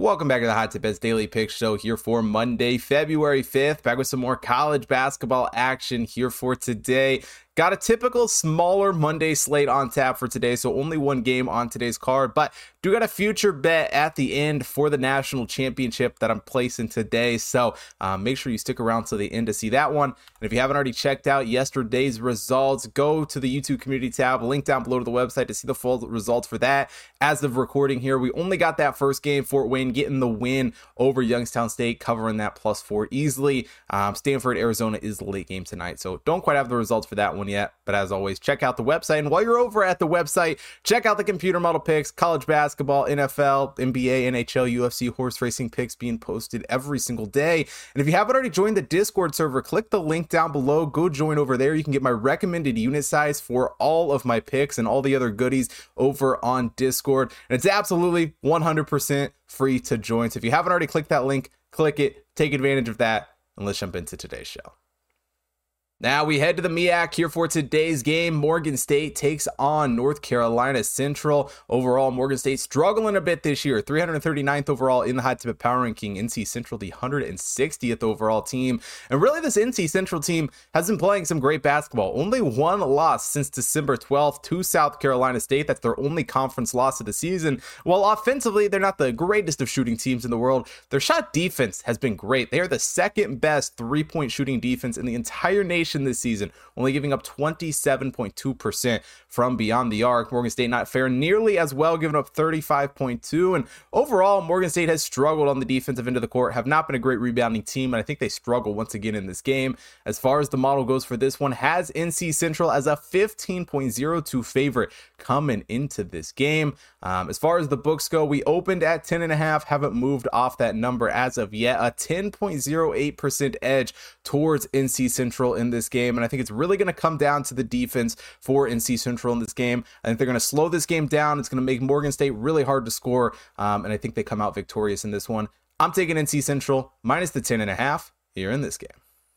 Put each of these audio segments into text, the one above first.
Welcome back to the Hot Tip Bets Daily Pick Show here for Monday, February 5th. Back with some more college basketball action here for today. Got a typical smaller Monday slate on tap for today, so only one game on today's card, but do got a future bet at the end for the national championship that I'm placing today, so make sure you stick around to the end to see that one. And if you haven't already checked out yesterday's results, go to the YouTube community tab, link down below to the website to see the full results for that. As of recording here, we only got that first game, Fort Wayne getting the win over Youngstown State, covering that +4 easily. Stanford, Arizona is the late game tonight, so don't quite have the results for that one yet, but as always, check out the website. And while you're over at the website, check out the computer model picks, college basketball, NFL, NBA, NHL, UFC, horse racing picks being posted every single day. And if you haven't already joined the Discord server, click the link down below, go join over there. You can get my recommended unit size for all of my picks and all the other goodies over on Discord. And it's absolutely 100% free to join. So if you haven't already clicked that link, click it, take advantage of that, and let's jump into today's show. Now we head to the MEAC here for today's game. Morgan State takes on North Carolina Central. Overall, Morgan State struggling a bit this year. 339th overall in the Hot Tip Power Ranking. NC Central, the 160th overall team. And really, this NC Central team has been playing some great basketball. Only one loss since December 12th to South Carolina State. That's their only conference loss of the season. While offensively, they're not the greatest of shooting teams in the world, their shot defense has been great. They are the second best three-point shooting defense in the entire nation this season, only giving up 27.2% from beyond the arc. Morgan State not faring nearly as well, giving up 35.2%. And overall, Morgan State has struggled on the defensive end of the court, have not been a great rebounding team, and I think they struggle once again in this game. As far as the model goes for this one, has NC Central as a 15.02 favorite coming into this game. As far as the books go, we opened at 10.5, haven't moved off that number as of yet. A 10.08% edge towards NC Central in this game, and I think it's really going to come down to the defense for NC Central in this game. I think they're going to slow this game down. It's going to make Morgan State really hard to score, and I think they come out victorious in this one. I'm taking NC Central minus the 10.5 here in this game.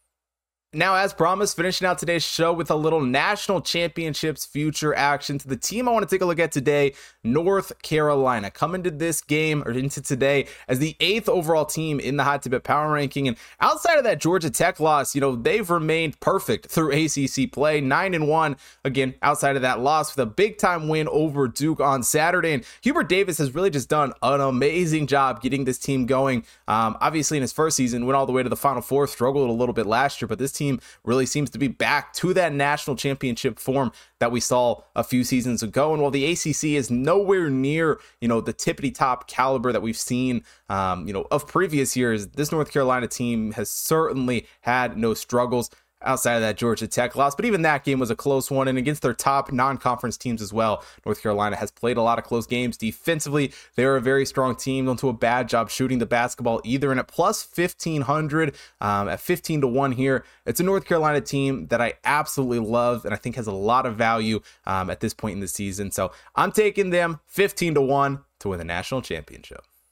Now, as promised, finishing out today's show with a little national championships future action. To the team I want to take a look at today, North Carolina, come into this game or into today as the 8th overall team in the Hot Tip Power Ranking. And outside of that Georgia Tech loss, they've remained perfect through ACC play, 9-1. Again, outside of that loss with a big time win over Duke on Saturday. And Hubert Davis has really just done an amazing job getting this team going. Obviously, in his first season, went all the way to the Final Four, struggled a little bit last year, but this team really seems to be back to that national championship form that we saw a few seasons ago. And while the ACC is nowhere near, the tippity top caliber that we've seen, of previous years, this North Carolina team has certainly had no struggles outside of that Georgia Tech loss. But even that game was a close one, and against their top non-conference teams as well. North Carolina has played a lot of close games. Defensively, they're a very strong team. Don't do a bad job shooting the basketball either. And at plus 1,500, at 15-1 here, it's a North Carolina team that I absolutely love and I think has a lot of value at this point in the season. So I'm taking them 15-1 to win the national championship.